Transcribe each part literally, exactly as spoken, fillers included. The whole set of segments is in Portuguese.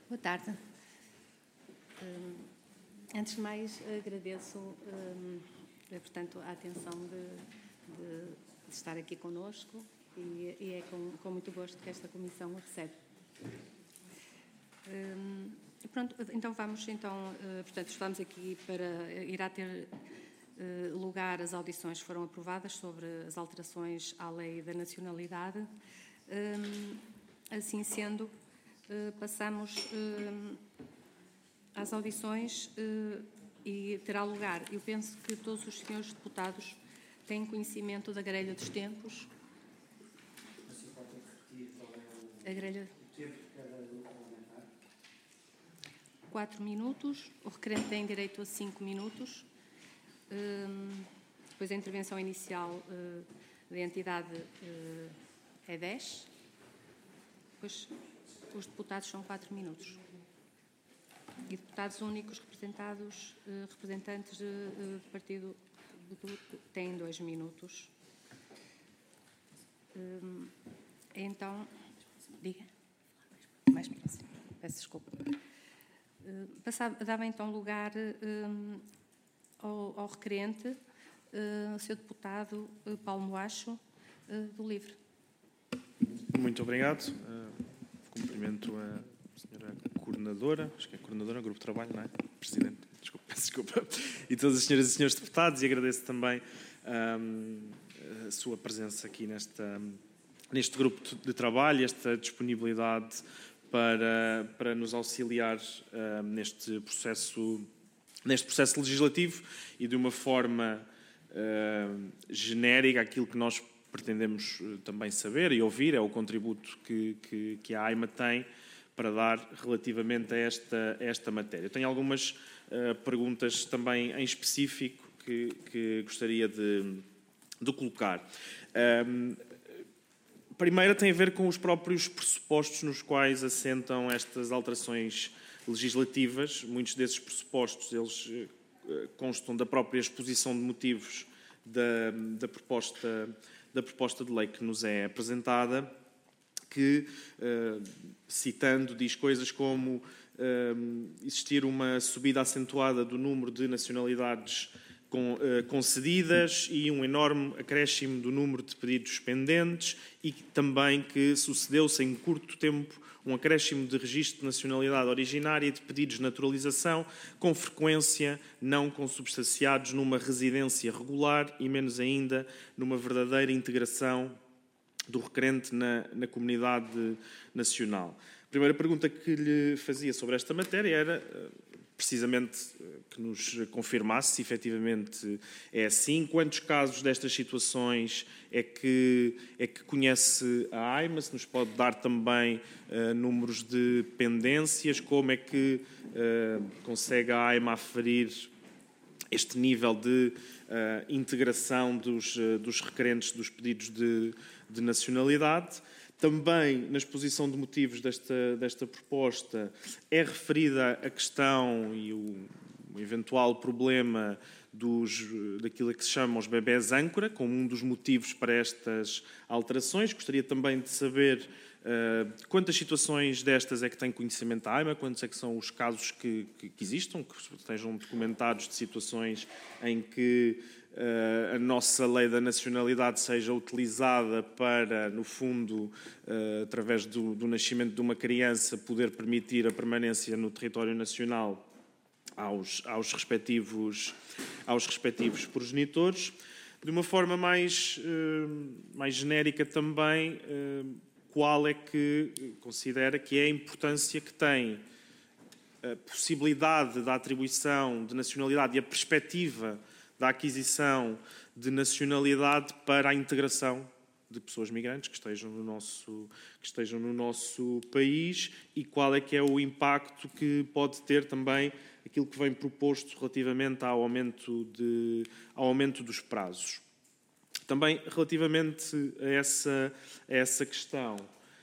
Boa tarde. Um, antes de mais, agradeço um, portanto, a atenção de, de, de estar aqui connosco e, e é com, com muito gosto que esta comissão o recebe. Um, pronto, então vamos, então, uh, portanto, estamos aqui para, irá ter uh, lugar, as audições foram aprovadas sobre as alterações à lei da nacionalidade. Um, assim sendo, uh, passamos uh, às audições uh, e terá lugar. Eu penso que todos os senhores deputados têm conhecimento da grelha dos tempos. Você pode repetir qual é o, a grelha... o tempo de cada grupo parlamentar? Quatro minutos. O requerente tem direito a cinco minutos. Um, depois a intervenção inicial uh, da entidade uh, é dez. Depois os deputados são quatro minutos. E deputados únicos representados, uh, representantes de, uh, do partido do, têm dois minutos. Um, então, diga. Mais próximo. Peço desculpa. Uh, passava, dava então lugar um, ao, ao requerente, uh, o senhor deputado uh, Paulo Moacho, uh, do LIVRE. Muito obrigado. Uh, cumprimento a senhora coordenadora, acho que é coordenadora, grupo de trabalho, não é? Presidente, desculpa, peço desculpa. E todas as senhoras e senhores deputados, e agradeço também um, a sua presença aqui nesta, neste grupo de trabalho, esta disponibilidade para, para nos auxiliar um, neste processo, neste processo legislativo e de uma forma uh, genérica aquilo que nós pretendemos também saber e ouvir, é o contributo que, que, que a AIMA tem para dar relativamente a esta, a esta matéria. Eu tenho algumas uh, perguntas também em específico que, que gostaria de, de colocar. Um, a primeira tem a ver com os próprios pressupostos nos quais assentam estas alterações legislativas. Muitos desses pressupostos eles uh, constam da própria exposição de motivos da, da proposta da proposta de lei que nos é apresentada, que, uh, citando, diz coisas como uh, existir uma subida acentuada do número de nacionalidades com, uh, concedidas e um enorme acréscimo do número de pedidos pendentes e também que sucedeu-se em curto tempo um acréscimo de registro de nacionalidade originária e de pedidos de naturalização, com frequência não consubstanciados numa residência regular e, menos ainda, numa verdadeira integração do requerente na, na comunidade nacional. A primeira pergunta que lhe fazia sobre esta matéria era, precisamente, que nos confirmasse se efetivamente é assim. Quantos casos destas situações é que, é que conhece a AIMA? Se nos pode dar também uh, números de pendências? Como é que uh, consegue a AIMA aferir este nível de uh, integração dos, uh, dos requerentes dos pedidos de, de nacionalidade? Também, na exposição de motivos desta, desta proposta, é referida a questão e o, o eventual problema dos, daquilo que se chama os bebés âncora, como um dos motivos para estas alterações. Gostaria também de saber uh, quantas situações destas é que tem conhecimento a AIMA, quantos é que são os casos que, que, que existam, que estejam documentados de situações em que Uh, a nossa lei da nacionalidade seja utilizada para, no fundo, uh, através do, do nascimento de uma criança, poder permitir a permanência no território nacional aos, aos, respectivos, aos respectivos progenitores. De uma forma mais, uh, mais genérica também, uh, qual é que considera que é a importância que tem a possibilidade da atribuição de nacionalidade e a perspectiva da aquisição de nacionalidade para a integração de pessoas migrantes que estejam no nosso, que estejam no nosso país e qual é que é o impacto que pode ter também aquilo que vem proposto relativamente ao aumento, de, ao aumento dos prazos. Também relativamente a essa, a essa questão,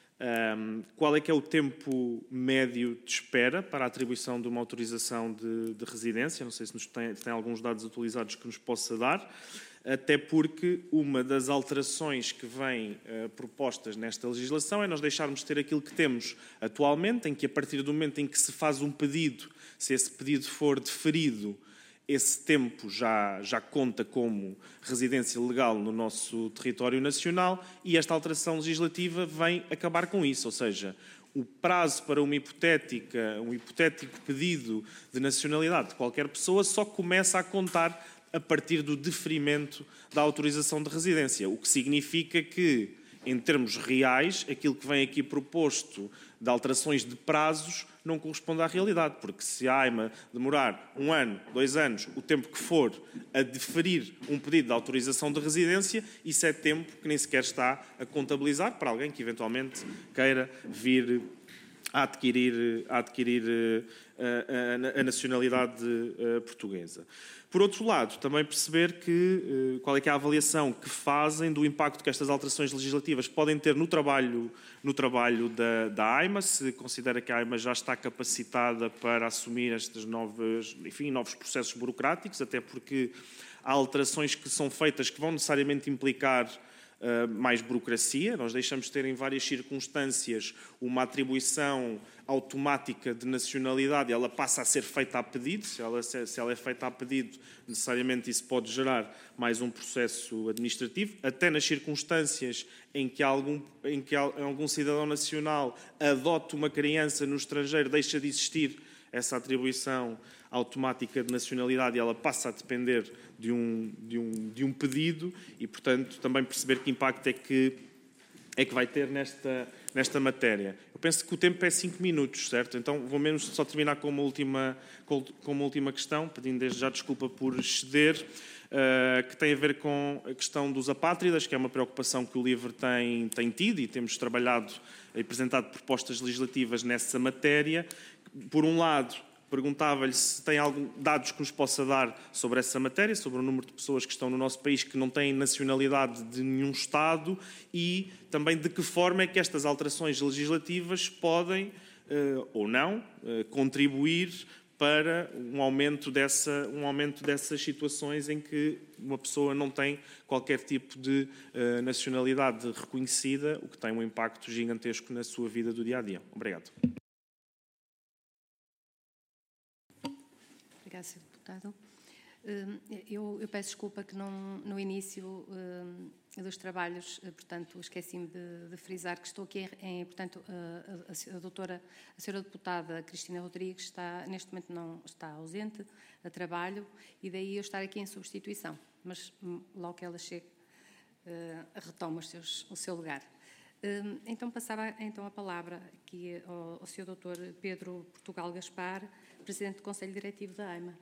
um, qual é que é o tempo médio de espera para a atribuição de uma autorização de, de residência? Não sei se nos tem, se tem alguns dados atualizados que nos possa dar. até porque uma das alterações que vem uh, propostas nesta legislação é nós deixarmos de ter aquilo que temos atualmente, em que a partir do momento em que se faz um pedido, se esse pedido for deferido, esse tempo já, já conta como residência legal no nosso território nacional, e esta alteração legislativa vem acabar com isso, ou seja, o prazo para uma hipotética, um hipotético pedido de nacionalidade de qualquer pessoa só começa a contar a partir do deferimento da autorização de residência, o que significa que, em termos reais, aquilo que vem aqui proposto de alterações de prazos não corresponde à realidade, porque se a AIMA demorar um ano, dois anos, o tempo que for, a deferir um pedido de autorização de residência, isso é tempo que nem sequer está a contabilizar para alguém que eventualmente queira vir a adquirir, a, adquirir a, a, a nacionalidade portuguesa. Por outro lado, também perceber que, qual é que é a avaliação que fazem do impacto que estas alterações legislativas podem ter no trabalho, no trabalho da, da AIMA, se considera que a AIMA já está capacitada para assumir estes novos, enfim, novos processos burocráticos, até porque há alterações que são feitas que vão necessariamente implicar Uh, mais burocracia. Nós deixamos de ter em várias circunstâncias uma atribuição automática de nacionalidade, ela passa a ser feita a pedido. Se ela, se ela é feita a pedido, necessariamente isso pode gerar mais um processo administrativo, até nas circunstâncias em que algum, em que algum cidadão nacional adote uma criança no estrangeiro, deixa de existir essa atribuição automática de nacionalidade e ela passa a depender de um, de um, de um pedido e, portanto, também perceber que impacto é que, é que vai ter nesta, nesta matéria. Eu penso que o tempo é cinco minutos, certo? Então vou mesmo só terminar com uma última, com uma última questão, pedindo desde já desculpa por exceder, uh, que tem a ver com a questão dos apátridas, que é uma preocupação que o LIVRE tem, tem tido e temos trabalhado e apresentado propostas legislativas nessa matéria. Por um lado, perguntava-lhe se tem algum dados que nos possa dar sobre essa matéria, sobre o número de pessoas que estão no nosso país que não têm nacionalidade de nenhum Estado e também de que forma é que estas alterações legislativas podem, ou não, contribuir para um aumento, dessa, um aumento dessas situações em que uma pessoa não tem qualquer tipo de nacionalidade reconhecida, o que tem um impacto gigantesco na sua vida do dia-a-dia. Obrigado. Obrigada, senhor Deputado. Eu, eu peço desculpa que não, no início dos trabalhos, portanto, esqueci-me de, de frisar que estou aqui, em, portanto, a, a, a doutora, a senhora deputada Cristina Rodrigues está, neste momento não está ausente a trabalho e daí eu estar aqui em substituição, mas logo que ela chegue, retoma os seus, o seu lugar. Então, passava então a palavra aqui ao, ao senhor doutor Pedro Portugal Gaspar, Presidente do Conselho Diretivo da AIMA.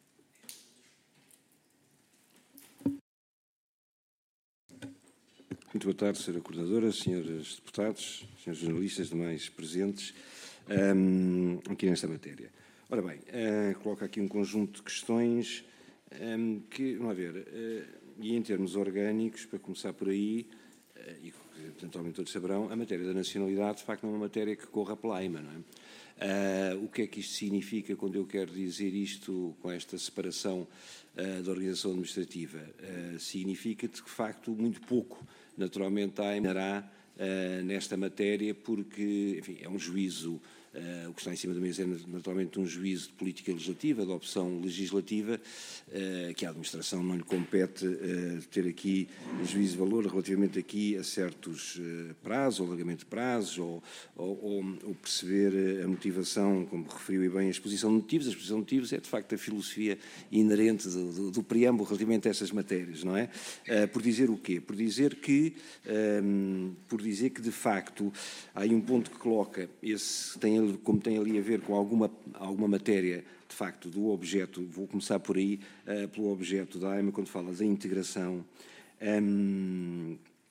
Muito boa tarde, senhora Coordenadora, senhores deputados, senhores jornalistas, demais presentes, um, aqui nesta matéria. Ora bem, uh, coloco aqui um conjunto de questões um, que, vamos ver, uh, e em termos orgânicos, para começar por aí, uh, e eventualmente todos saberão, a matéria da nacionalidade, de facto, não é uma matéria que corra pela AIMA, não é? Uh, o que é que isto significa quando eu quero dizer isto com esta separação uh, da organização administrativa? Uh, significa de facto muito pouco, naturalmente, a AIMA dará uh, nesta matéria, porque, enfim, é um juízo, uh, o que está em cima da mesa é naturalmente um juízo de política legislativa, de opção legislativa, uh, que a administração não lhe compete uh, ter aqui um juízo de valor relativamente aqui a certos uh, prazos, ou alargamento de prazos, ou, ou, ou perceber a motivação, como referiu bem, a exposição de motivos. A exposição de motivos é, de facto, a filosofia inerente do, do, do preâmbulo relativamente a estas matérias, não é? Uh, por dizer o quê? Por dizer que, um, por dizer que, de facto, há aí um ponto que coloca, esse tem, como tem ali a ver com alguma, alguma matéria, de facto, do objeto, vou começar por aí, uh, pelo objeto da AIMA, quando fala da integração, um,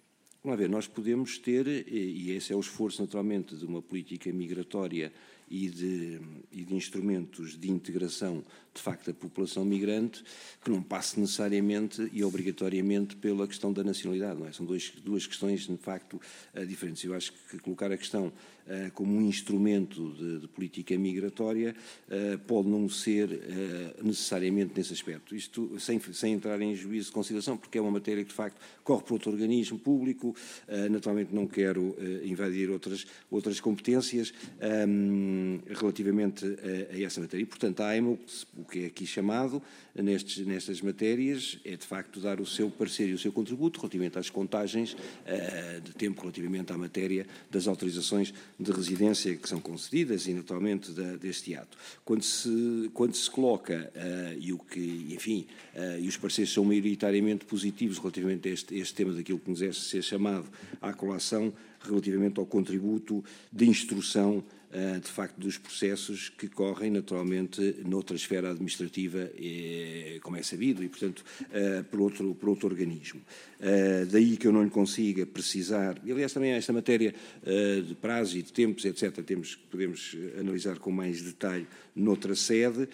vamos ver, nós podemos ter, e esse é o esforço naturalmente de uma política migratória e de, e de instrumentos de integração, de facto, da população migrante, que não passe necessariamente e obrigatoriamente pela questão da nacionalidade, não é? São dois, duas questões, de facto, uh, diferentes. Eu acho que colocar a questão uh, como um instrumento de, de política migratória uh, pode não ser uh, necessariamente nesse aspecto. Isto sem, sem entrar em juízo de consideração, porque é uma matéria que, de facto, corre por outro organismo público. Uh, naturalmente não quero uh, invadir outras, outras competências um, relativamente a, a essa matéria. E, portanto, a AIMA, o que é aqui chamado nestes, nestas matérias, é de facto dar o seu parecer e o seu contributo relativamente às contagens uh, de tempo relativamente à matéria das autorizações de residência que são concedidas e naturalmente da, deste ato. Quando se, quando se coloca, uh, e o que, enfim, uh, e os pareceres são maioritariamente positivos relativamente a este, este tema daquilo que nos é ser chamado à colação, relativamente ao contributo de instrução de facto dos processos que correm naturalmente noutra esfera administrativa, como é sabido, e portanto por outro, por outro organismo. Daí que eu não lhe consiga precisar, e aliás também esta matéria de prazo e de tempos, etcétera, temos, podemos analisar com mais detalhe noutra sede.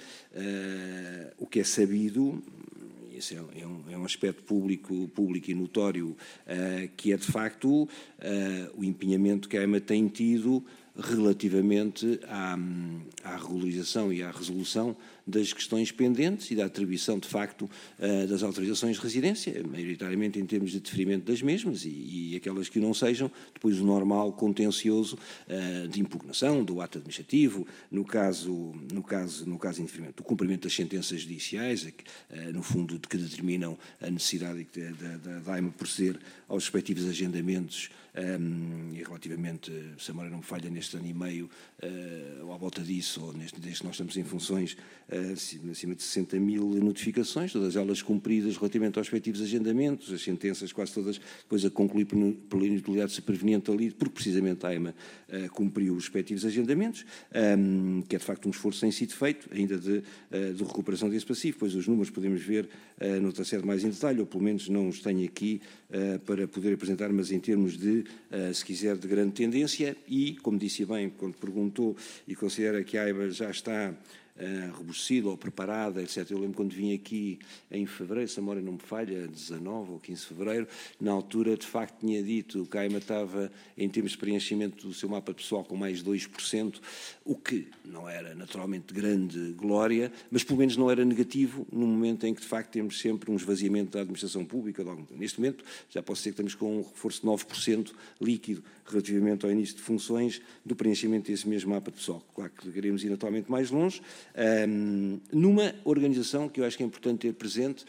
O que é sabido, esse é um, é um aspecto público, público e notório, uh, que é de facto uh, o empenhamento que a AIMA tem tido relativamente à, à regularização e à resolução das questões pendentes e da atribuição, de facto, das autorizações de residência, maioritariamente em termos de deferimento das mesmas e, e aquelas que não sejam, depois o normal contencioso de impugnação do ato administrativo, no caso, no caso, no caso de indeferimento, do cumprimento das sentenças judiciais, no fundo, de que determinam a necessidade da, da AIMA proceder aos respectivos agendamentos. Um, e relativamente, se a memória não me falha, neste ano e meio, uh, ou à volta disso, ou neste, desde que nós estamos em funções, uh, acima de sessenta mil notificações, todas elas cumpridas relativamente aos respectivos agendamentos, as sentenças quase todas depois a concluir pela inutilidade superveniente ali, porque precisamente a AIMA uh, cumpriu os respectivos agendamentos, um, que é de facto um esforço tem sido feito, ainda de, uh, de recuperação desse passivo, pois os números podemos ver uh, noutra sede mais em detalhe, ou pelo menos não os tenho aqui uh, para poder apresentar, mas em termos de Uh, se quiser, de grande tendência e, como disse bem, quando perguntou e considera que a AIMA já está uh, robustecida ou preparada, etcétera. Eu lembro quando vim aqui em fevereiro, se a memória não me falha, dezanove ou quinze de fevereiro, na altura, de facto, tinha dito que a AIMA estava, em termos de preenchimento do seu mapa pessoal, com mais dois por cento, o que não era, naturalmente, de grande glória, mas, pelo menos, não era negativo no momento em que, de facto, temos sempre um esvaziamento da administração pública. Neste momento, já posso dizer que estamos com um reforço de nove por cento líquido relativamente ao início de funções do preenchimento desse mesmo mapa pessoal. Claro que queremos ir naturalmente mais longe, um, numa organização que eu acho que é importante ter presente,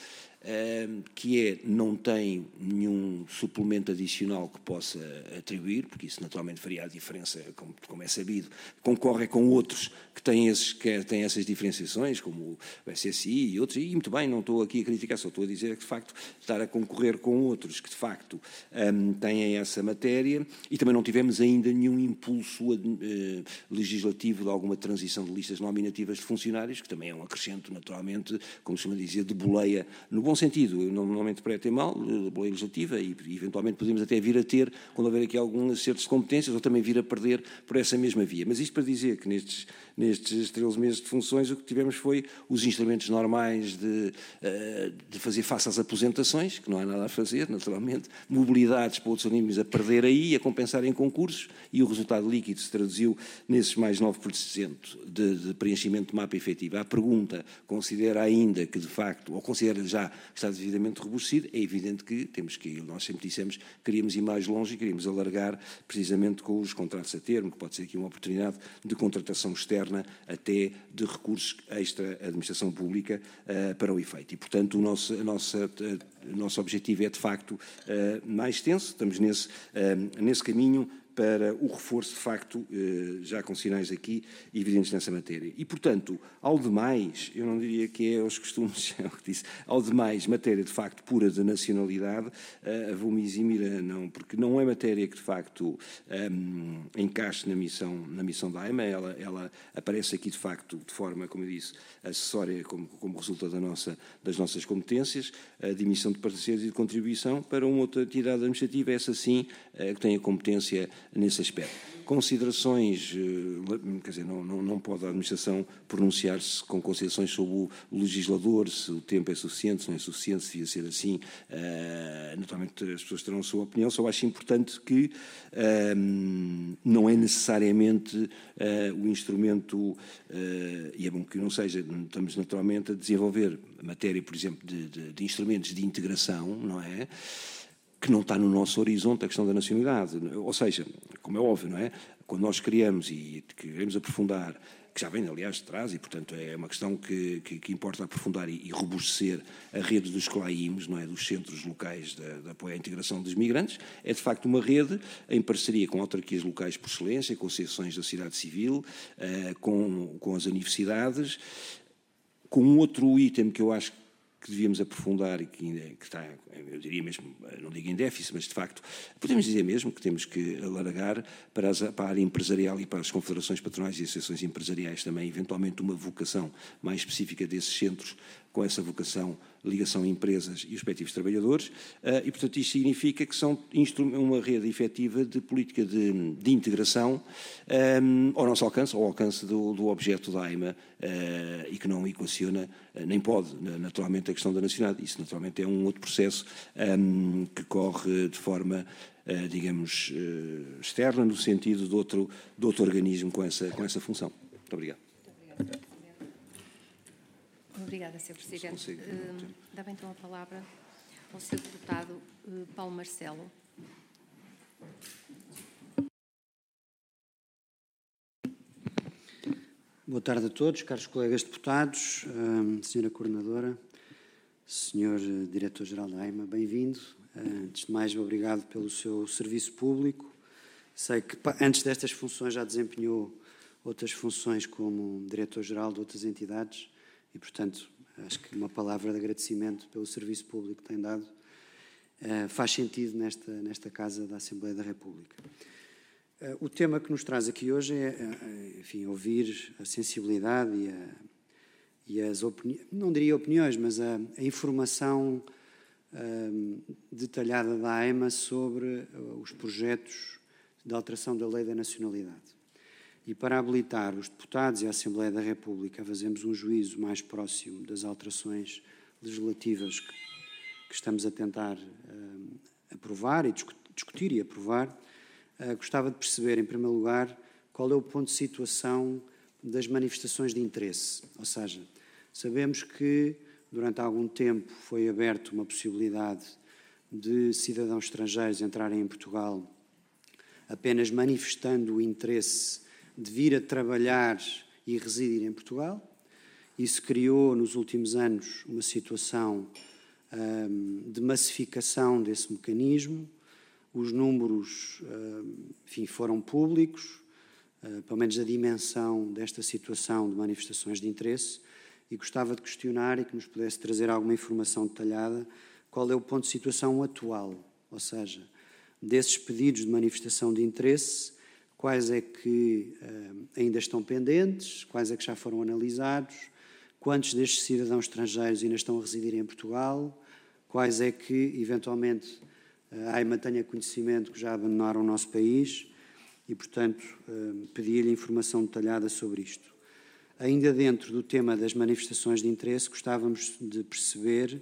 um, que é, não tem nenhum suplemento adicional que possa atribuir, porque isso naturalmente faria a diferença, como, como é sabido, concorre com outros que têm, esses, que têm essas diferenciações, como o S S I e outros, e muito bem, não estou aqui a criticar, só estou a dizer que, de facto, estar a concorrer com outros que, de facto, um, têm essa matéria, e também não tivemos ainda nenhum impulso uh, legislativo de alguma transição de listas nominativas de funcionários, que também é um acrescento, naturalmente, como se chama dizer, de boleia, no bom sentido, eu não, não me interpretem mal, de boleia legislativa, e eventualmente podemos até vir a ter, quando houver aqui algum acerto de competências, ou também vir a perder por essa mesma via. Mas isto para dizer que nestes, nestes treze meses de funções o que tivemos foi os instrumentos normais de, de fazer face às aposentações, que não há nada a fazer, naturalmente, mobilidades para outros organismos a perder aí, a compensar em concursos, e o resultado líquido se traduziu nesses mais nove por cento de, de preenchimento de mapa efetivo. A pergunta considera ainda que, de facto, ou considera já que está devidamente robustecido, é evidente que temos que ir, nós sempre dissemos que queríamos ir mais longe e queríamos alargar precisamente com os contratos a termo, que pode ser aqui uma oportunidade de contratação externa até de recursos extra-administração pública uh, para o efeito. E, portanto, o nosso, a nossa, uh, o nosso objetivo é, de facto, uh, mais extenso, estamos nesse, uh, nesse caminho para o reforço, de facto, já com sinais aqui evidentes nessa matéria. E, portanto, ao demais, eu não diria que é aos costumes, é o que disse, ao demais, matéria, de facto, pura de nacionalidade, vou-me eximir a não, porque não é matéria que, de facto, um, encaixe na missão, na missão da AIMA, ela, ela aparece aqui, de facto, de forma, como eu disse, acessória, como, como resulta da nossa, das nossas competências, a de emissão de parceiros e de contribuição para uma outra entidade administrativa, essa sim, que tem a competência nesse aspecto. Considerações, quer dizer, não, não, não pode a administração pronunciar-se com considerações sobre o legislador, se o tempo é suficiente, se não é suficiente, se devia ser assim. Uh, naturalmente as pessoas terão a sua opinião, só acho importante que uh, não é necessariamente uh, o instrumento, uh, e é bom que não seja, estamos naturalmente a desenvolver a matéria, por exemplo, de, de, de instrumentos de integração, não é? Que não está no nosso horizonte a questão da nacionalidade. Ou seja, como é óbvio, não é? Quando nós criamos e queremos aprofundar, que já vem, aliás, de trás, e, portanto, é uma questão que, que, que importa aprofundar e, e robustecer a rede dos CLAIMs, não é? Dos centros locais de, de apoio à integração dos migrantes, é, de facto, uma rede em parceria com autarquias locais por excelência, com associações da sociedade civil, com, com as universidades, com um outro item que eu acho que que devíamos aprofundar e que, ainda, que está, eu diria mesmo, não digo em déficit, mas de facto, podemos dizer mesmo que temos que alargar para, as, para a área empresarial e para as confederações patronais e associações empresariais também, eventualmente uma vocação mais específica desses centros, com essa vocação, ligação a empresas e os respectivos trabalhadores, e, portanto, isto significa que são uma rede efetiva de política de, de integração um, ao nosso alcance, ao alcance do, do objeto da AIMA, uh, e que não equaciona, uh, nem pode, naturalmente, a questão da nacionalidade. Isso, naturalmente, é um outro processo um, que corre de forma, uh, digamos, uh, externa, no sentido de outro, de outro organismo com essa, com essa função. Muito obrigado. Muito obrigada. Obrigada, senhor Presidente. Uh, Dava então a palavra ao senhor Deputado uh, Paulo Marcelo. Boa tarde a todos, caros colegas deputados, uh, senhora Coordenadora, senhor Diretor-Geral da AIMA, bem-vindo. Uh, antes de mais, obrigado pelo seu serviço público. Sei que antes destas funções já desempenhou outras funções como Diretor-Geral de outras entidades, e, portanto, acho que uma palavra de agradecimento pelo serviço público que tem dado uh, faz sentido nesta, nesta Casa da Assembleia da República. Uh, o tema que nos traz aqui hoje é, uh, enfim, ouvir a sensibilidade e, a, e as opiniões, não diria opiniões, mas a, a informação uh, detalhada da AIMA sobre uh, os projetos de alteração da Lei da Nacionalidade. E para habilitar os deputados e a Assembleia da República a fazermos um juízo mais próximo das alterações legislativas que, que estamos a tentar uh, aprovar e discu discutir e aprovar, uh, gostava de perceber, em primeiro lugar, qual é o ponto de situação das manifestações de interesse. Ou seja, sabemos que durante algum tempo foi aberta uma possibilidade de cidadãos estrangeiros entrarem em Portugal apenas manifestando o interesse de vir a trabalhar e residir em Portugal. Isso criou, nos últimos anos, uma situação um, de massificação desse mecanismo. Os números, um, enfim, foram públicos, uh, pelo menos a dimensão desta situação de manifestações de interesse, e gostava de questionar e que nos pudesse trazer alguma informação detalhada qual é o ponto de situação atual, ou seja, desses pedidos de manifestação de interesse, quais é que uh, ainda estão pendentes, quais é que já foram analisados, quantos destes cidadãos estrangeiros ainda estão a residir em Portugal, quais é que, eventualmente, a AIMA tenha conhecimento que já abandonaram o nosso país e, portanto, uh, pedir-lhe informação detalhada sobre isto. Ainda dentro do tema das manifestações de interesse, gostávamos de perceber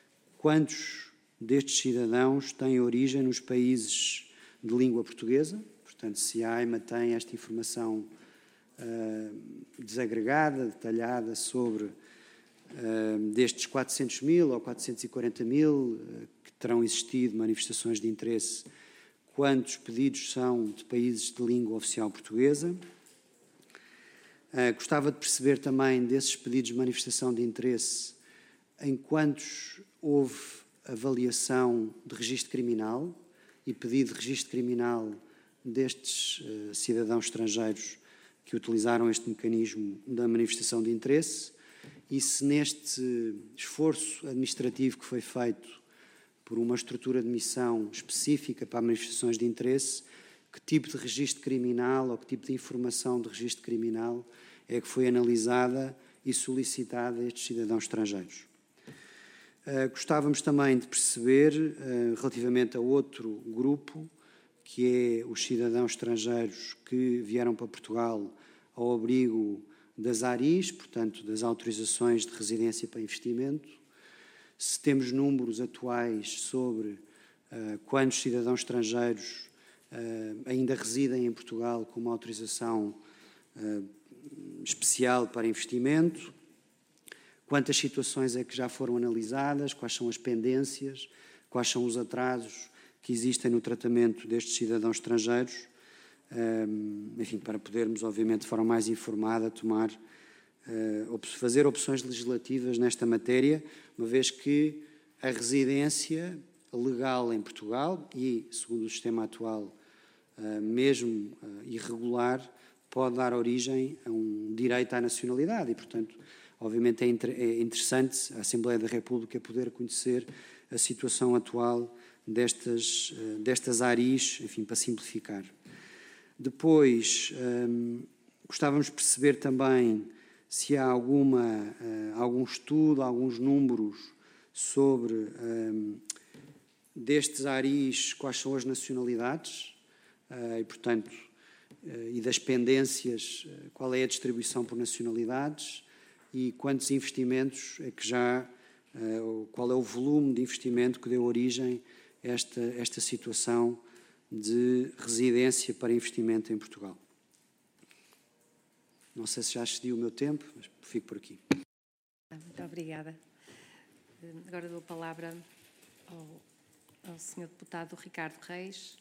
quantos destes cidadãos têm origem nos países de língua portuguesa. Portanto, se a AIMA tem esta informação uh, desagregada, detalhada sobre uh, destes quatrocentos mil ou quatrocentos e quarenta mil uh, que terão existido manifestações de interesse, quantos pedidos são de países de língua oficial portuguesa. Uh, gostava de perceber também desses pedidos de manifestação de interesse em quantos houve avaliação de registro criminal e pedido de registro criminal destes cidadãos estrangeiros que utilizaram este mecanismo da manifestação de interesse e se neste esforço administrativo que foi feito por uma estrutura de missão específica para manifestações de interesse, que tipo de registro criminal ou que tipo de informação de registro criminal é que foi analisada e solicitada a estes cidadãos estrangeiros. Uh, gostávamos também de perceber, uh, relativamente a outro grupo, que é os cidadãos estrangeiros que vieram para Portugal ao abrigo das A R Is, portanto, das autorizações de residência para investimento, se temos números atuais sobre uh, quantos cidadãos estrangeiros uh, ainda residem em Portugal com uma autorização uh, especial para investimento, quantas situações é que já foram analisadas, quais são as pendências, quais são os atrasos que existem no tratamento destes cidadãos estrangeiros, enfim, para podermos, obviamente, de forma mais informada, tomar, fazer opções legislativas nesta matéria, uma vez que a residência legal em Portugal e, segundo o sistema atual, mesmo irregular, pode dar origem a um direito à nacionalidade e, portanto, obviamente é interessante a Assembleia da República poder conhecer a situação atual destas, destas A R Is, enfim, para simplificar. Depois, hum, gostávamos de perceber também se há alguma, uh, algum estudo, alguns números sobre um, destes A R Is, quais são as nacionalidades uh, e, portanto, uh, e das pendências, uh, qual é a distribuição por nacionalidades e quantos investimentos é que já, uh, qual é o volume de investimento que deu origem a esta, esta situação de residência para investimento em Portugal. Não sei se já excedi o meu tempo, mas fico por aqui. Muito obrigada. Agora dou a palavra ao, ao senhor deputado Ricardo Reis.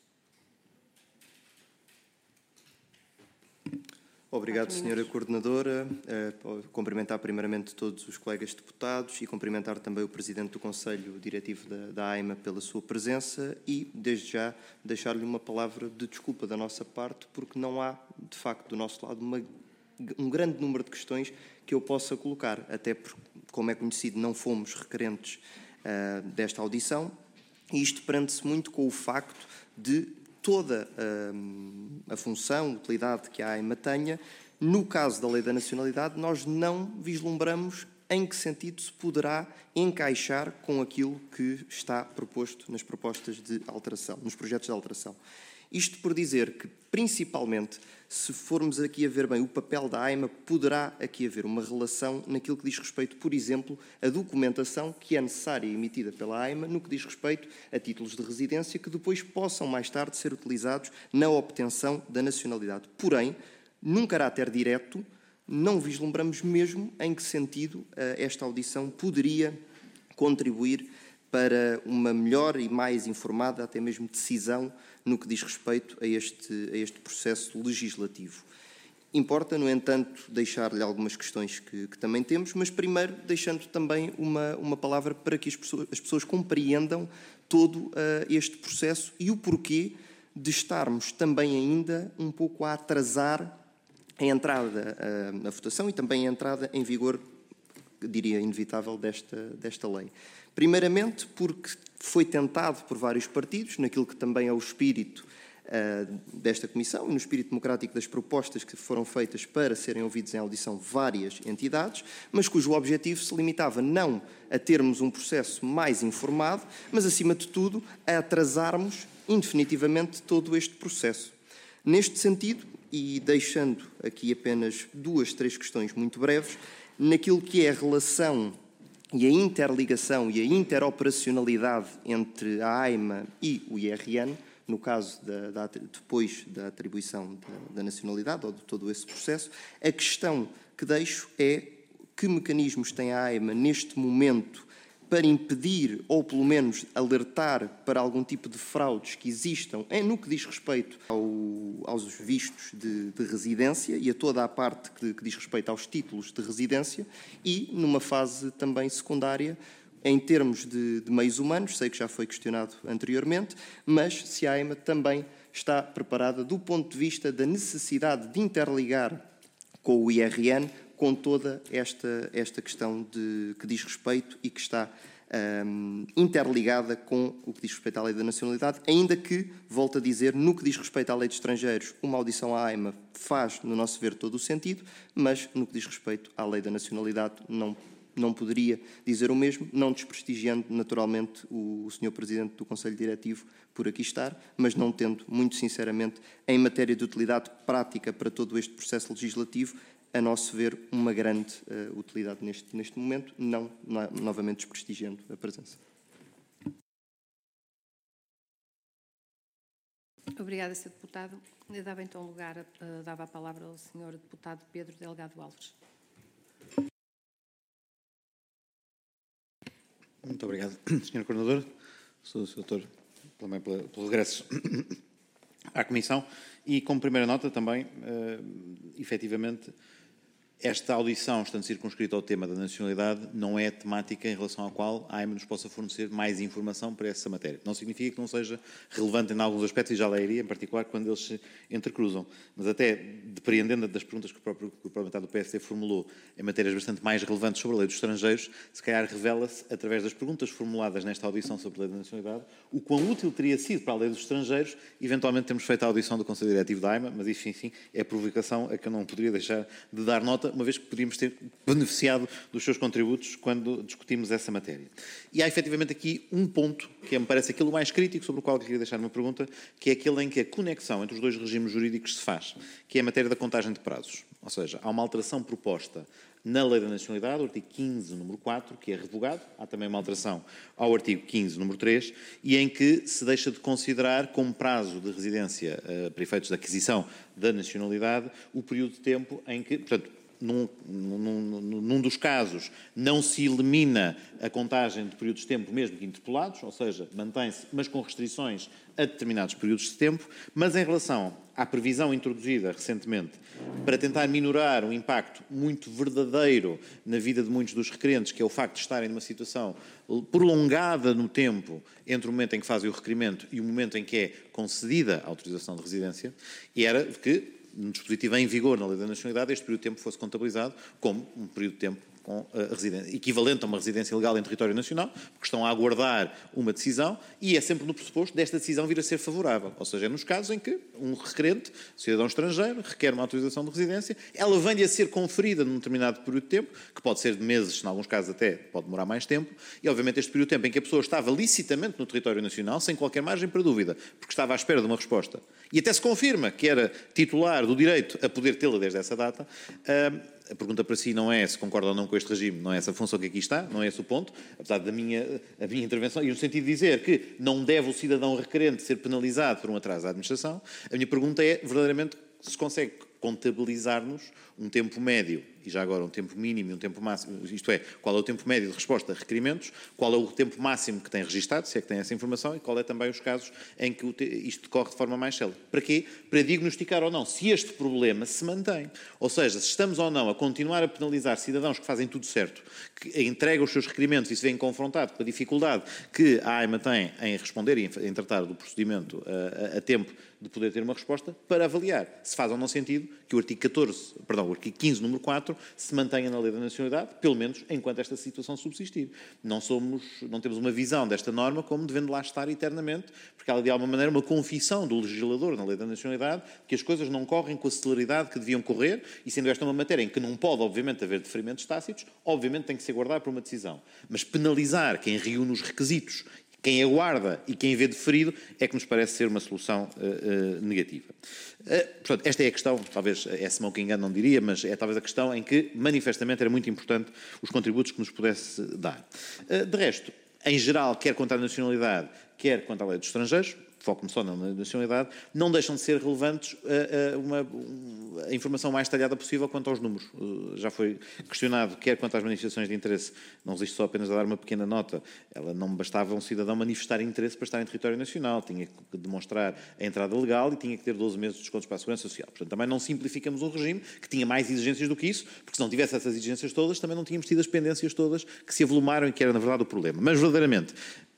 Obrigado, senhora Coordenadora. Uh, cumprimentar primeiramente todos os colegas deputados e cumprimentar também o Presidente do Conselho Diretivo da, da AIMA pela sua presença e, desde já, deixar-lhe uma palavra de desculpa da nossa parte, porque não há, de facto, do nosso lado, uma, um grande número de questões que eu possa colocar, até porque, como é conhecido, não fomos requerentes uh, desta audição, e isto prende-se muito com o facto de toda a, a função, a utilidade que a AIMA tenha. No caso da Lei da Nacionalidade, nós não vislumbramos em que sentido se poderá encaixar com aquilo que está proposto nas propostas de alteração, nos projetos de alteração. Isto por dizer que, principalmente, se formos aqui a ver bem o papel da AIMA, poderá aqui haver uma relação naquilo que diz respeito, por exemplo, à documentação que é necessária e emitida pela AIMA no que diz respeito a títulos de residência que depois possam mais tarde ser utilizados na obtenção da nacionalidade. Porém, num caráter direto, não vislumbramos mesmo em que sentido esta audição poderia contribuir para uma melhor e mais informada, até mesmo decisão, no que diz respeito a este, a este processo legislativo. Importa, no entanto, deixar-lhe algumas questões que, que também temos, mas primeiro deixando também uma, uma palavra para que as pessoas, as pessoas compreendam todo uh, este processo e o porquê de estarmos também ainda um pouco a atrasar a entrada uh, na votação e também a entrada em vigor, diria, inevitável desta, desta lei. Primeiramente, porque foi tentado por vários partidos, naquilo que também é o espírito uh, desta Comissão e no espírito democrático das propostas que foram feitas para serem ouvidos em audição várias entidades, mas cujo objetivo se limitava não a termos um processo mais informado, mas, acima de tudo, a atrasarmos indefinitivamente todo este processo. Neste sentido, e deixando aqui apenas duas, três questões muito breves, naquilo que é a relação e a interligação e a interoperacionalidade entre a AIMA e o I R N, no caso da, da, depois da atribuição da, da nacionalidade ou de todo esse processo, a questão que deixo é que mecanismos tem a AIMA neste momento para impedir ou pelo menos alertar para algum tipo de fraudes que existam é no que diz respeito ao, aos vistos de, de residência e a toda a parte que, que diz respeito aos títulos de residência e numa fase também secundária em termos de, de meios humanos, sei que já foi questionado anteriormente, mas se a AIMA também está preparada do ponto de vista da necessidade de interligar com o I R N, com toda esta, esta questão de, que diz respeito e que está um, interligada com o que diz respeito à lei da nacionalidade, ainda que, volto a dizer, no que diz respeito à lei de estrangeiros, uma audição à AIMA faz, no nosso ver, todo o sentido, mas no que diz respeito à lei da nacionalidade não não poderia dizer o mesmo, não desprestigiando naturalmente o, o senhor Presidente do Conselho Diretivo por aqui estar, mas não tendo, muito sinceramente, em matéria de utilidade prática para todo este processo legislativo, a nosso ver, uma grande uh, utilidade neste, neste momento, não, não novamente desprestigiando a presença. Obrigada, senhor Deputado. Eu dava então lugar, uh, dava a palavra ao senhor Deputado Pedro Delgado Alves. Muito obrigado, senhor Coordenador, senhor Doutor, também pelo, pelo regresso à Comissão. E como primeira nota também, uh, efetivamente, esta audição, estando circunscrita ao tema da nacionalidade, não é temática em relação à qual a AIMA nos possa fornecer mais informação para essa matéria. Não significa que não seja relevante em alguns aspectos, e já lá iria, em particular, quando eles se entrecruzam. Mas até, depreendendo das perguntas que o próprio que o parlamentar do P S D formulou em matérias bastante mais relevantes sobre a lei dos estrangeiros, se calhar revela-se, através das perguntas formuladas nesta audição sobre a lei da nacionalidade, o quão útil teria sido para a lei dos estrangeiros, eventualmente termos feito a audição do Conselho Diretivo da AIMA, mas isso, enfim, é a provocação a que eu não poderia deixar de dar nota, uma vez que podíamos ter beneficiado dos seus contributos quando discutimos essa matéria. E há efetivamente aqui um ponto que me parece aquilo mais crítico, sobre o qual eu queria deixar uma pergunta, que é aquele em que a conexão entre os dois regimes jurídicos se faz, que é a matéria da contagem de prazos. Ou seja, há uma alteração proposta na lei da nacionalidade, o artigo quinze, número quatro, que é revogado. Há também uma alteração ao artigo quinze, número três, e em que se deixa de considerar como prazo de residência uh, para efeitos de aquisição da nacionalidade o período de tempo em que, portanto, Num, num, num dos casos, não se elimina a contagem de períodos de tempo, mesmo que interpolados, ou seja, mantém-se, mas com restrições a determinados períodos de tempo, mas em relação à previsão introduzida recentemente para tentar minorar um impacto muito verdadeiro na vida de muitos dos requerentes, que é o facto de estarem numa situação prolongada no tempo entre o momento em que fazem o requerimento e o momento em que é concedida a autorização de residência, e era que, no dispositivo em vigor na lei da nacionalidade, este período de tempo fosse contabilizado como um período de tempo com a residência, equivalente a uma residência legal em território nacional, porque estão a aguardar uma decisão, e é sempre no pressuposto desta decisão vir a ser favorável. Ou seja, é nos casos em que um requerente, cidadão estrangeiro, requer uma autorização de residência, ela vem a ser conferida num determinado período de tempo, que pode ser de meses, em alguns casos até pode demorar mais tempo, e obviamente este período de tempo em que a pessoa estava licitamente no território nacional, sem qualquer margem para dúvida, porque estava à espera de uma resposta, e até se confirma que era titular do direito a poder tê-la desde essa data. A pergunta para si não é se concorda ou não com este regime, não é essa função que aqui está, não é esse o ponto, apesar da minha, a minha intervenção, e no sentido de dizer que não deve o cidadão requerente ser penalizado por um atraso da administração. A minha pergunta é, verdadeiramente, se consegue contabilizar-nos um tempo médio, e já agora um tempo mínimo e um tempo máximo, isto é, qual é o tempo médio de resposta a requerimentos, qual é o tempo máximo que tem registado, se é que tem essa informação, e qual é também os casos em que isto decorre de forma mais célere. Para quê? Para diagnosticar ou não se este problema se mantém. Ou seja, se estamos ou não a continuar a penalizar cidadãos que fazem tudo certo, que entregam os seus requerimentos e se veem confrontados com a dificuldade que a AIMA tem em responder e em tratar do procedimento a, a, a tempo de poder ter uma resposta, para avaliar se faz ou não sentido que o artigo catorze, perdão, o artigo quinze, número quatro, se mantenha na lei da nacionalidade, pelo menos enquanto esta situação subsistir. Não somos, não temos uma visão desta norma como devendo lá estar eternamente, porque ela, de alguma maneira, é uma confissão do legislador na lei da nacionalidade que as coisas não correm com a celeridade que deviam correr, e sendo esta uma matéria em que não pode, obviamente, haver deferimentos tácitos, obviamente tem que ser guardada por uma decisão. Mas penalizar quem reúne os requisitos, quem aguarda e quem vê deferido, é que nos parece ser uma solução uh, uh, negativa. Uh, portanto, esta é a questão, talvez é smoking gun, não diria, mas é talvez a questão em que, manifestamente, era muito importante os contributos que nos pudesse dar. Uh, de resto, em geral, quer quanto à nacionalidade, quer quanto à lei dos estrangeiros, foco-me só na nacionalidade, não deixam de ser relevantes a, a, uma, a informação mais detalhada possível quanto aos números. Uh, já foi questionado, quer quanto às manifestações de interesse, não resisto só apenas a dar uma pequena nota, ela não bastava um cidadão manifestar interesse para estar em território nacional, tinha que demonstrar a entrada legal e tinha que ter doze meses de descontos para a Segurança Social. Portanto, também não simplificamos um regime que tinha mais exigências do que isso, porque se não tivesse essas exigências todas, também não tínhamos tido as pendências todas que se avolumaram e que era, na verdade, o problema. Mas, verdadeiramente,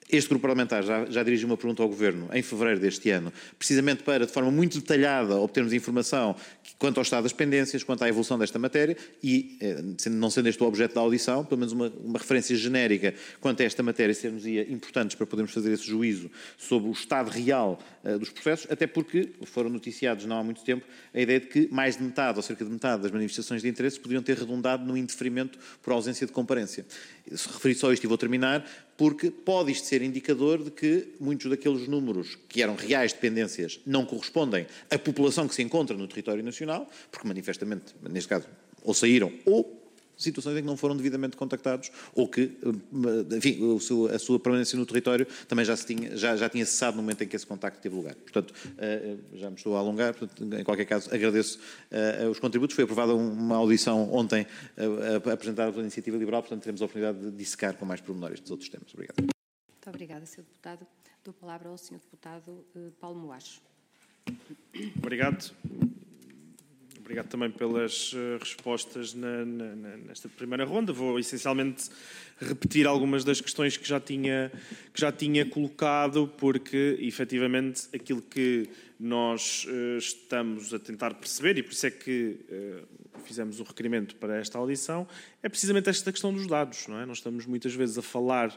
Este grupo parlamentar já, já dirigiu uma pergunta ao Governo em fevereiro deste ano, precisamente para, de forma muito detalhada, obtermos informação quanto ao estado das pendências, quanto à evolução desta matéria e, não sendo este o objeto da audição, pelo menos uma, uma referência genérica quanto a esta matéria ser-nos-ia importantes para podermos fazer esse juízo sobre o estado real uh, dos processos, até porque foram noticiados não há muito tempo a ideia de que mais de metade ou cerca de metade das manifestações de interesse poderiam ter redundado no indeferimento por ausência de comparência. Se referir só isto e vou terminar, porque pode isto ser indicador de que muitos daqueles números que eram reais dependências não correspondem à população que se encontra no território nacional, porque manifestamente, neste caso, ou saíram ou situações em que não foram devidamente contactados ou que, enfim, a sua permanência no território também já, se tinha, já, já tinha cessado no momento em que esse contacto teve lugar. Portanto, já me estou a alongar, portanto, em qualquer caso, agradeço os contributos. Foi aprovada uma audição ontem apresentada pela Iniciativa Liberal, portanto, teremos a oportunidade de dissecar com mais pormenores dos outros temas. Obrigado. Muito obrigada, senhor Deputado. Dou a palavra ao senhor Deputado Paulo Moacho. Obrigado. Obrigado também pelas respostas na, na, nesta primeira ronda. Vou essencialmente repetir algumas das questões que já tinha, que já tinha colocado, porque efetivamente aquilo que nós uh, estamos a tentar perceber, e por isso é que uh, fizemos o requerimento para esta audição, é precisamente esta questão dos dados, não é? Nós estamos muitas vezes a falar,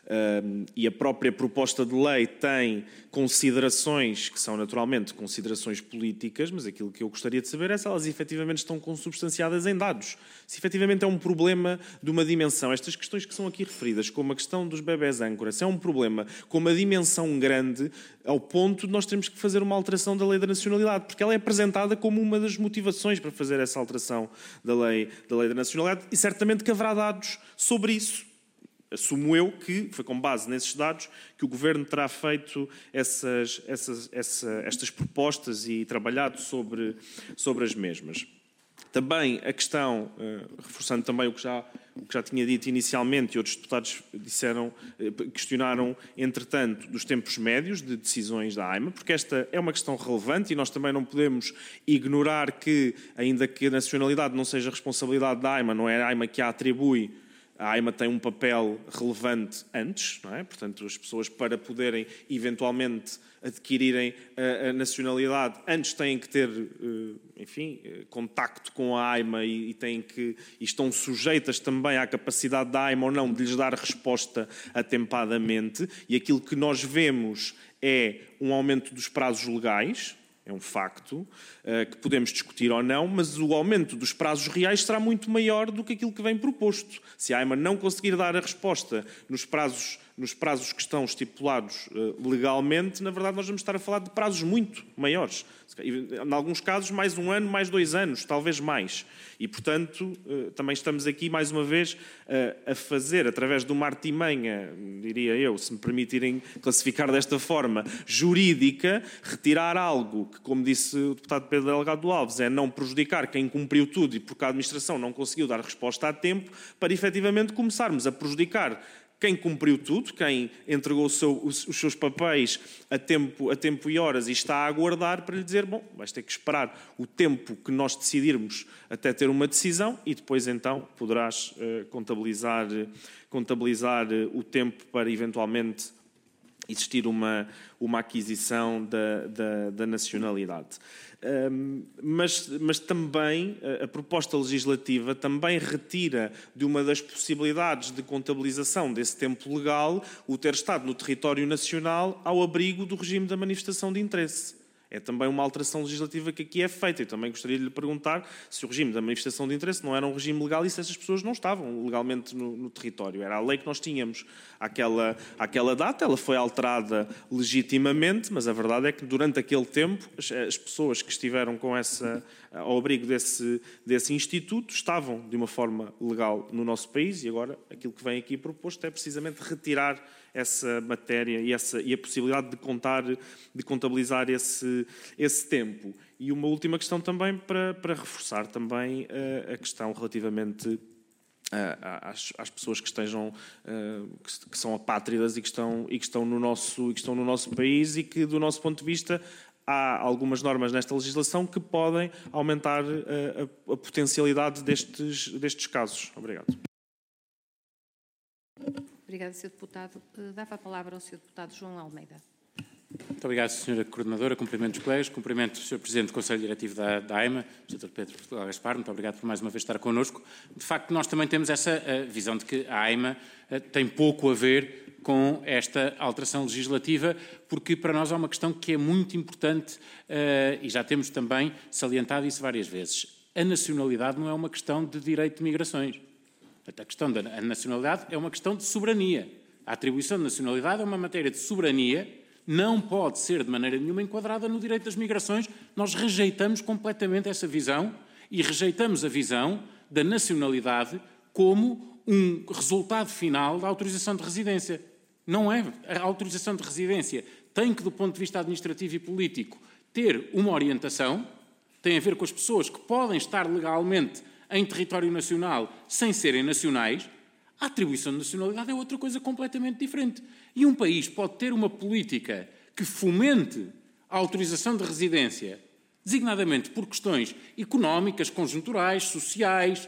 uh, e a própria proposta de lei tem considerações que são naturalmente considerações políticas, mas aquilo que eu gostaria de saber é se elas efetivamente estão consubstanciadas em dados. Se efetivamente é um problema de uma dimensão, estas questões que são aqui referidas, como a questão dos bebés âncora, se é um problema com uma dimensão grande, ao ponto de nós termos que fazer uma alteração da lei da nacionalidade, porque ela é apresentada como uma das motivações para fazer essa alteração da lei da, lei da nacionalidade, e certamente que haverá dados sobre isso. Assumo eu que foi com base nesses dados que o Governo terá feito essas, essas, essa, estas propostas e trabalhado sobre, sobre as mesmas. Também a questão, reforçando também o que, já, o que já tinha dito inicialmente, e outros deputados disseram, questionaram, entretanto, dos tempos médios de decisões da AIMA, porque esta é uma questão relevante e nós também não podemos ignorar que, ainda que a nacionalidade não seja responsabilidade da AIMA, não é a AIMA que a atribui, a AIMA tem um papel relevante antes, não é? Portanto, as pessoas, para poderem eventualmente adquirirem a, a nacionalidade, antes têm que ter, enfim, contacto com a AIMA e, e, têm que, e estão sujeitas também à capacidade da AIMA ou não de lhes dar resposta atempadamente. E aquilo que nós vemos é um aumento dos prazos legais. É um facto uh, que podemos discutir ou não, mas o aumento dos prazos reais será muito maior do que aquilo que vem proposto. Se a AIMA não conseguir dar a resposta nos prazos, nos prazos que estão estipulados uh, legalmente, na verdade nós vamos estar a falar de prazos muito maiores. Em alguns casos, mais um ano, mais dois anos, talvez mais. E, portanto, uh, também estamos aqui, mais uma vez, uh, a fazer, através de uma artimanha, diria eu, se me permitirem classificar desta forma, jurídica, retirar algo que, como disse o deputado Pedro Delgado Alves, é não prejudicar quem cumpriu tudo e porque a administração não conseguiu dar resposta a tempo, para efetivamente começarmos a prejudicar quem cumpriu tudo, quem entregou o seu, os, os seus papéis a tempo, a tempo e horas e está a aguardar para lhe dizer, bom, vais ter que esperar o tempo que nós decidirmos até ter uma decisão e depois então poderás uh, contabilizar, contabilizar uh, o tempo para eventualmente existir uma, uma aquisição da, da, da nacionalidade. Um, mas, mas também a, a proposta legislativa também retira de uma das possibilidades de contabilização desse tempo legal o ter estado no território nacional ao abrigo do regime da manifestação de interesse. É também uma alteração legislativa que aqui é feita. Eu também gostaria de lhe perguntar se o regime da manifestação de interesse não era um regime legal e se essas pessoas não estavam legalmente no, no território. Era a lei que nós tínhamos àquela, àquela data, ela foi alterada legitimamente, mas a verdade é que durante aquele tempo as, as pessoas que estiveram com essa, ao abrigo desse, desse instituto estavam de uma forma legal no nosso país e agora aquilo que vem aqui proposto é precisamente retirar essa matéria e, essa, e a possibilidade de contar, de contabilizar esse, esse tempo. E uma última questão também para, para reforçar também a, a questão relativamente a, às, às pessoas que estejam, que, que são apátridas e que estão, e que estão no nosso, e que estão no nosso país e que, do nosso ponto de vista, há algumas normas nesta legislação que podem aumentar a, a, a potencialidade destes, destes casos. Obrigado. Obrigada, senhor Deputado. Dava a palavra ao senhor Deputado João Almeida. Muito obrigado, senhora Coordenadora. Cumprimento os colegas, cumprimento o senhor Presidente do Conselho Diretivo da, da AIMA, o doutor Pedro Portugal Gaspar. Muito obrigado por mais uma vez estar connosco. De facto, nós também temos essa uh, visão de que a AIMA uh, tem pouco a ver com esta alteração legislativa, porque para nós há uma questão que é muito importante uh, e já temos também salientado isso várias vezes. A nacionalidade não é uma questão de direito de migrações. A questão da nacionalidade é uma questão de soberania. A atribuição de nacionalidade é uma matéria de soberania, não pode ser de maneira nenhuma enquadrada no direito das migrações. Nós rejeitamos completamente essa visão e rejeitamos a visão da nacionalidade como um resultado final da autorização de residência. Não é. A autorização de residência tem que, do ponto de vista administrativo e político, ter uma orientação, tem a ver com as pessoas que podem estar legalmente em território nacional sem serem nacionais. A atribuição de nacionalidade é outra coisa completamente diferente. E um país pode ter uma política que fomente a autorização de residência, designadamente por questões económicas, conjunturais, sociais,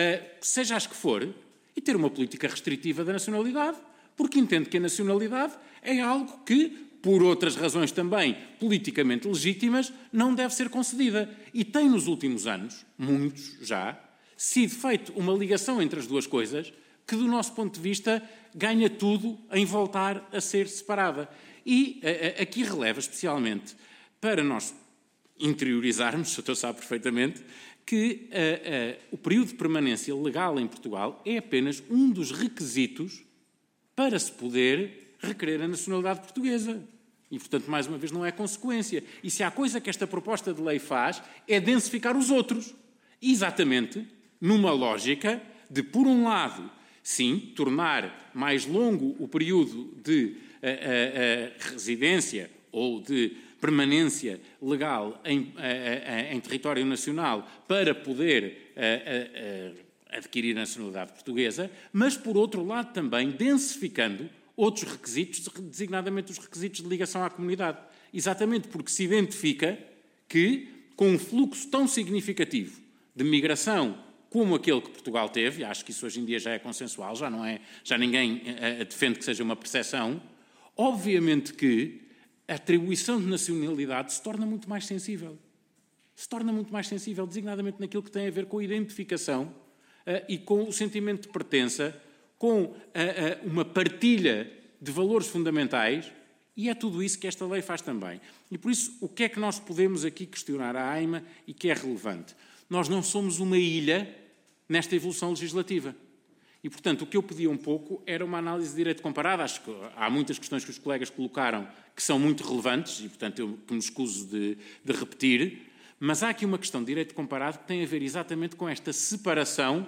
seja as que for, e ter uma política restritiva da nacionalidade, porque entende que a nacionalidade é algo que, por outras razões também politicamente legítimas, não deve ser concedida. E tem nos últimos anos, muitos já, sido feita uma ligação entre as duas coisas, que, do nosso ponto de vista, ganha tudo em voltar a ser separada. E a, a, aqui releva especialmente para nós interiorizarmos, o senhor sabe perfeitamente, que a, a, o período de permanência legal em Portugal é apenas um dos requisitos para se poder requerer a nacionalidade portuguesa. E, portanto, mais uma vez, não é consequência. E se há coisa que esta proposta de lei faz, é densificar os outros. Exatamente numa lógica de, por um lado, sim, tornar mais longo o período de a, a, a residência ou de permanência legal em, a, a, em território nacional para poder a, a, a adquirir a nacionalidade portuguesa, mas, por outro lado, também densificando outros requisitos, designadamente os requisitos de ligação à comunidade. Exatamente porque se identifica que, com um fluxo tão significativo de migração como aquele que Portugal teve, acho que isso hoje em dia já é consensual, já, não é, já ninguém uh, defende que seja uma percepção, obviamente que a atribuição de nacionalidade se torna muito mais sensível. Se torna muito mais sensível, designadamente naquilo que tem a ver com a identificação uh, e com o sentimento de pertença, com uh, uh, uma partilha de valores fundamentais, e é tudo isso que esta lei faz também. E por isso, o que é que nós podemos aqui questionar à AIMA e que é relevante? Nós não somos uma ilha nesta evolução legislativa. E, portanto, o que eu pedia um pouco era uma análise de direito comparado. Acho que há muitas questões que os colegas colocaram que são muito relevantes e, portanto, eu que me escuso de, de repetir, mas há aqui uma questão de direito comparado que tem a ver exatamente com esta separação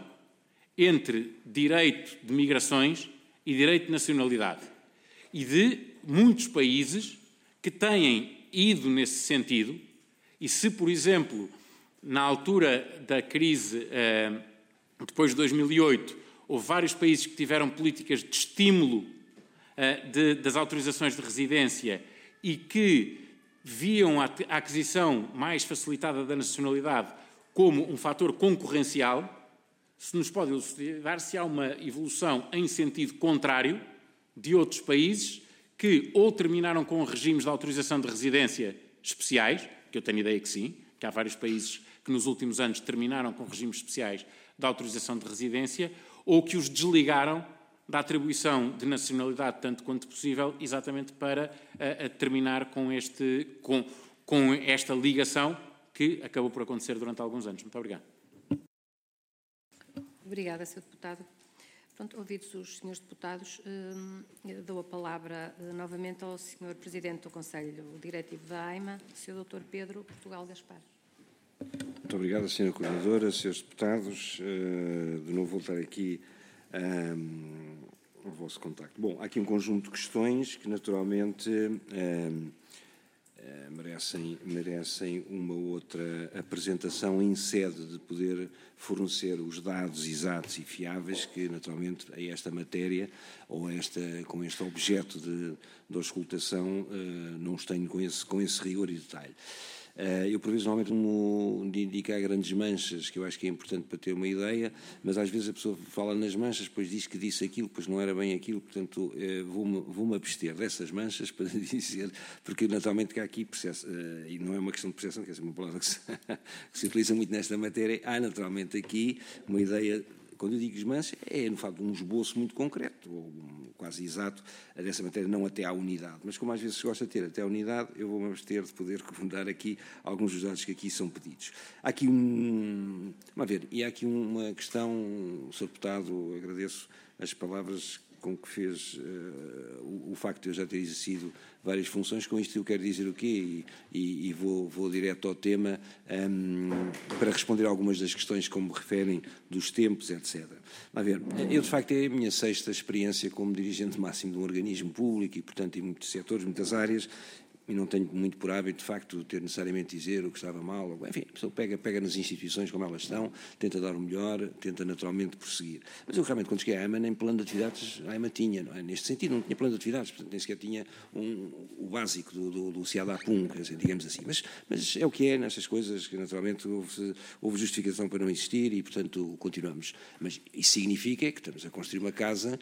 entre direito de migrações e direito de nacionalidade. E de muitos países que têm ido nesse sentido, e se, por exemplo, na altura da crise, depois de dois mil e oito, houve vários países que tiveram políticas de estímulo de, das autorizações de residência e que viam a aquisição mais facilitada da nacionalidade como um fator concorrencial, se nos pode elucidar se há uma evolução em sentido contrário de outros países que ou terminaram com regimes de autorização de residência especiais, que eu tenho ideia que sim, que há vários países que nos últimos anos terminaram com regimes especiais de autorização de residência, ou que os desligaram da atribuição de nacionalidade tanto quanto possível, exatamente para a, a terminar com, este, com, com esta ligação que acabou por acontecer durante alguns anos. Muito obrigado. Obrigada, senhor Deputado. Pronto, ouvidos os senhores deputados, eh, dou a palavra eh, novamente ao senhor Presidente do Conselho Diretivo da AIMA, o senhor doutor Pedro Portugal Gaspar. Muito obrigado, senhora Coordenadora, senhores deputados. Uh, de novo voltar aqui um, ao vosso contacto. Bom, há aqui um conjunto de questões que naturalmente um, uh, merecem, merecem uma outra apresentação em sede de poder fornecer os dados exatos e fiáveis que naturalmente a esta matéria ou a esta, com este objeto de, de auscultação uh, não os tenho com esse, com esse rigor e detalhe. Eu, por vezes, normalmente me indicar grandes manchas, que eu acho que é importante para ter uma ideia, mas às vezes a pessoa fala nas manchas, depois diz que disse aquilo, depois não era bem aquilo, portanto, vou-me vou-me abster dessas manchas para dizer, porque naturalmente que há aqui processo, e não é uma questão de percepção, que é uma palavra que se, que se utiliza muito nesta matéria, há naturalmente aqui uma ideia. Quando eu digo mancha, é, no facto, um esboço muito concreto, ou quase exato, dessa matéria, não até à unidade. Mas como às vezes se gosta de ter até à unidade, eu vou-me abster de poder recomendar aqui alguns dos dados que aqui são pedidos. Há aqui um... Vamos ver, e há aqui uma questão, senhor Deputado, agradeço as palavras com que fez uh, o, o facto de eu já ter exercido várias funções. Com isto eu quero dizer o quê? E, e, e vou, vou direto ao tema um, para responder a algumas das questões como me referem dos tempos, etcétera. A ver, eu de facto é a minha sexta experiência como dirigente máximo de um organismo público e, portanto, em muitos setores, muitas áreas, e não tenho muito por hábito, de facto, ter necessariamente dizer o que estava mal. Enfim, a pessoa pega, pega nas instituições como elas estão, tenta dar o melhor, tenta naturalmente prosseguir. Mas eu realmente, quando cheguei à AIMA, nem plano de atividades a AIMA tinha, não é? Neste sentido, não tinha plano de atividades, portanto, nem sequer tinha um, o básico do, do, do CIADAPUM, digamos assim. Mas, mas é o que é nestas coisas, que naturalmente houve, houve justificação para não existir e, portanto, continuamos. Mas isso significa que estamos a construir uma casa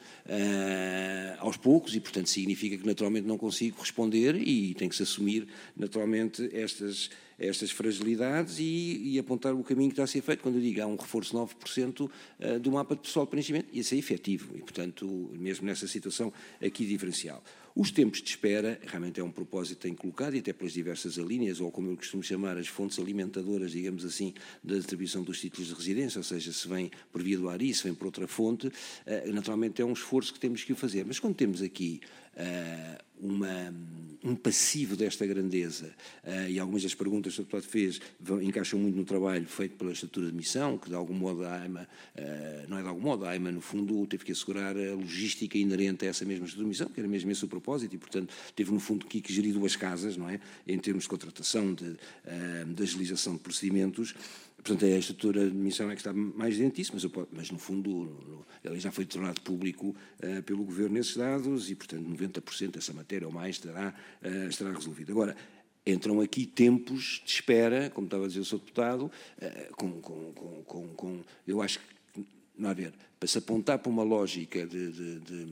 uh, aos poucos e, portanto, significa que naturalmente não consigo responder e tem que se assumir naturalmente estas, estas fragilidades e, e apontar o caminho que está a ser feito. Quando eu digo há um reforço de nove por cento do mapa de pessoal de preenchimento, isso é efetivo e, portanto, mesmo nessa situação aqui diferencial. Os tempos de espera, realmente é um propósito que tenho colocado, e até pelas diversas alíneas, ou como eu costumo chamar, as fontes alimentadoras, digamos assim, da distribuição dos títulos de residência, ou seja, se vem por via do A R I, se vem por outra fonte, naturalmente é um esforço que temos que o fazer. Mas quando temos aqui uh, uma, um passivo desta grandeza, uh, e algumas das perguntas que o deputado fez vão, encaixam muito no trabalho feito pela estrutura de missão, que de algum modo a AIMA, uh, não é de algum modo, a AIMA no fundo teve que assegurar a logística inerente a essa mesma estrutura de missão, que era mesmo esse o propósito, e portanto teve no fundo que gerir duas casas, não é? Em termos de contratação, de, uh, de agilização de procedimentos. Portanto, a estrutura de missão é que está mais dentro disso, mas, eu, mas no fundo ele já foi tornado público uh, pelo Governo nesses dados e, portanto, noventa por cento dessa matéria ou mais estará, uh, estará resolvida. Agora, entram aqui tempos de espera, como estava a dizer o senhor Deputado, uh, com, com, com, com, com, eu acho que, não há ver, para se apontar para uma lógica de, de, de,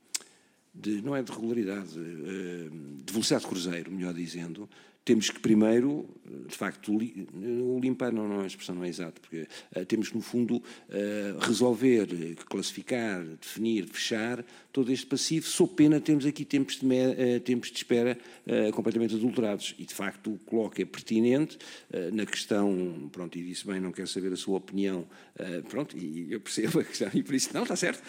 de não é de regularidade, uh, de velocidade de cruzeiro, melhor dizendo, temos que primeiro, de facto, o limpar não, não, a expressão não é exata, porque uh, temos que, no fundo, uh, resolver, classificar, definir, fechar todo este passivo, sob pena temos aqui tempos de, uh, tempos de espera uh, completamente adulterados. E, de facto, o coloque é pertinente uh, na questão, pronto, e disse bem, não quero saber a sua opinião, uh, pronto, e eu percebo a questão, e por isso, não, está certo.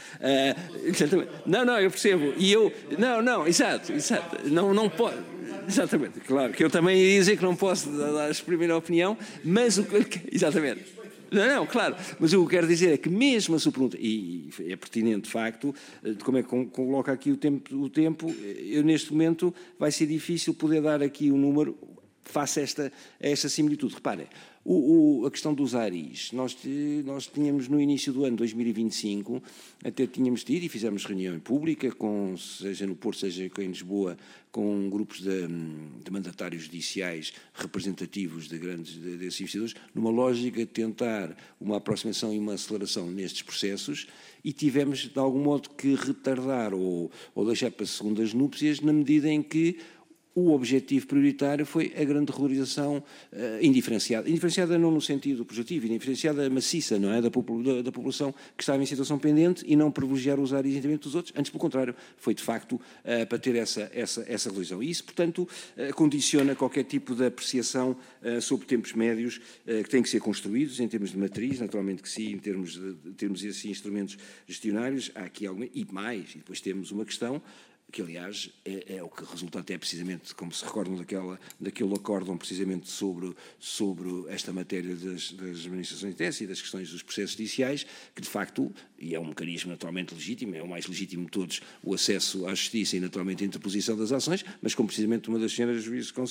Uh, não, não, eu percebo, e eu, não, não, exato, exato, não, não pode... Exatamente, claro, que eu também ia dizer que não posso dar, exprimir a opinião, mas o que... Exatamente. Não, não, claro, mas o que eu quero dizer é que mesmo a sua pergunta, e é pertinente de facto, de como é que coloca aqui o tempo, o tempo, eu neste momento vai ser difícil poder dar aqui o número face a esta, a esta similitude. Reparem, o, o, a questão dos A R Is, nós, nós tínhamos no início do ano dois mil e vinte e cinco, até tínhamos tido e fizemos reunião pública, com, seja no Porto, seja em Lisboa, com grupos de, de mandatários judiciais representativos de grandes de, desses investidores, numa lógica de tentar uma aproximação e uma aceleração nestes processos, e tivemos de algum modo que retardar ou, ou deixar para segundas núpcias na medida em que o objetivo prioritário foi a grande regularização uh, indiferenciada. Indiferenciada não no sentido positivo, indiferenciada maciça, não é? Da, popula da população que estava em situação pendente e não privilegiar os áreas de dos outros. Antes, pelo contrário, foi de facto uh, para ter essa, essa, essa regularização. E isso, portanto, uh, condiciona qualquer tipo de apreciação uh, sobre tempos médios uh, que têm que ser construídos em termos de matriz, naturalmente que sim, em termos de, de termos esses instrumentos gestionários. Há aqui alguma, e mais, e depois temos uma questão que, aliás, é, é o que resulta até precisamente, como se recordam daquela, daquele acórdão precisamente sobre, sobre esta matéria das, das administrações internas e das questões dos processos judiciais, que de facto, e é um mecanismo naturalmente legítimo, é o mais legítimo de todos, o acesso à justiça e naturalmente a interposição das ações, mas como precisamente uma das senhoras juízes uh,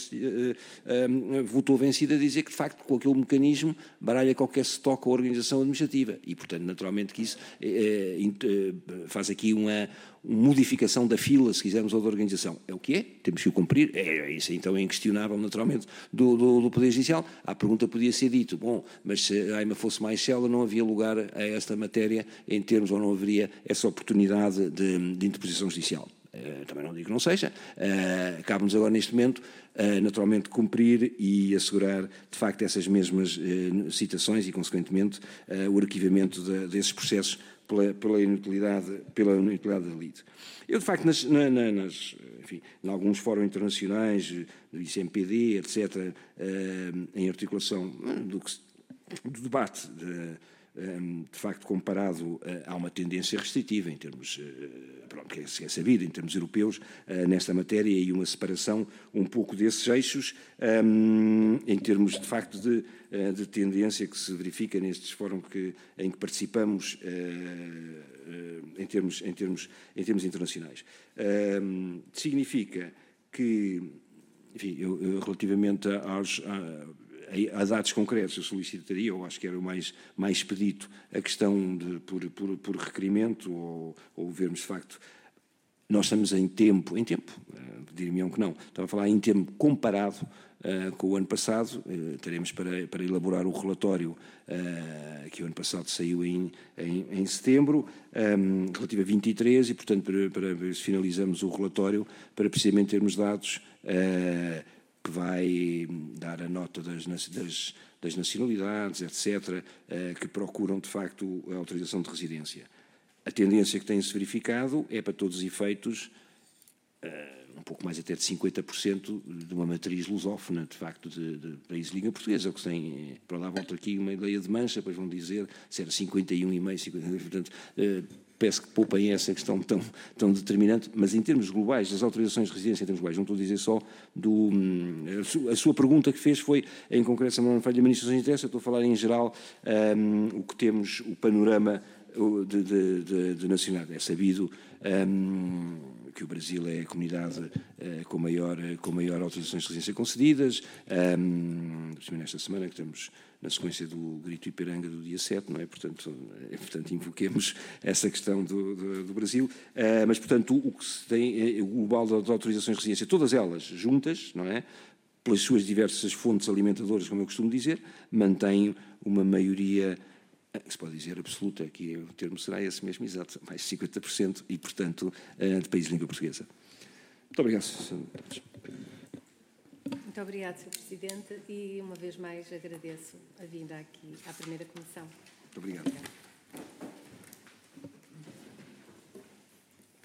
uh, votou vencida a dizer que de facto com aquele mecanismo baralha qualquer estoque ou organização administrativa e portanto naturalmente que isso uh, uh, faz aqui uma modificação da fila, se quisermos, ou da organização. É o que é, temos que o cumprir, é, isso então é inquestionável, naturalmente, do, do, do Poder Judicial. A pergunta podia ser dito, bom, mas se a AIMA fosse mais célere, não havia lugar a esta matéria em termos, ou não haveria essa oportunidade de, de interposição judicial. Uh, também não digo que não seja. Uh, cabe-nos agora, neste momento, uh, naturalmente, cumprir e assegurar, de facto, essas mesmas uh, citações e, consequentemente, uh, o arquivamento de, desses processos pela, pela, inutilidade, pela inutilidade da lide. Eu, de facto, nas, na, nas, enfim, em alguns fóruns internacionais, do I C M P D, etcétera, uh, em articulação do, que, do debate de, de facto, comparado a uma tendência restritiva em termos, pronto, que é sabido, em termos europeus, nesta matéria, e uma separação um pouco desses eixos, em termos, de facto, de, de tendência que se verifica nestes fóruns que, em que participamos, em termos, em termos, em termos internacionais. Significa que, enfim, eu, eu, relativamente aos... A, a dados concretos, eu solicitaria, ou acho que era o mais, mais expedito, a questão de, por, por, por requerimento, ou, ou vermos, de facto, nós estamos em tempo, em tempo, uh, diriam que não, estava a falar em tempo comparado uh, com o ano passado, uh, teremos para, para elaborar o relatório uh, que o ano passado saiu em, em, em setembro, um, relativo a vinte e três, e, portanto, para, para ver se finalizamos o relatório, para precisamente termos dados uh, que vai dar a nota das, das, das nacionalidades, etcétera, eh, que procuram, de facto, a autorização de residência. A tendência que tem-se verificado é, para todos os efeitos, eh, um pouco mais até de cinquenta por cento de uma matriz lusófona, de facto, de, de países de língua portuguesa, o que tem, para lá volta aqui, uma ideia de mancha, depois vão dizer se era cinquenta e um vírgula cinco por cento, portanto, eh, peço que poupem essa questão tão, tão determinante, mas em termos globais, das autorizações de residência em termos globais, não estou a dizer só do... A sua pergunta que fez foi, em concreto, não falha de administrações de interesse, eu estou a falar em geral um, o que temos, o panorama de, de, de, de nacionalidade. É sabido um, que o Brasil é a comunidade uh, com, maior, com maior autorizações de residência concedidas, um, nesta semana que estamos na sequência do Grito Ipiranga do dia sete, não é? Portanto, é, portanto invoquemos essa questão do, do, do Brasil. Uh, mas, portanto, o, o que se tem é o global das autorizações de residência, todas elas juntas, não é? Pelas suas diversas fontes alimentadoras, como eu costumo dizer, mantém uma maioria, que se pode dizer absoluta, que o termo será esse mesmo, exato, mais de cinquenta por cento, e, portanto, uh, de países de língua portuguesa. Muito obrigado, senhor Muito obrigado, senhor Presidente, e uma vez mais agradeço a vinda aqui à primeira comissão. Muito obrigado. Obrigado.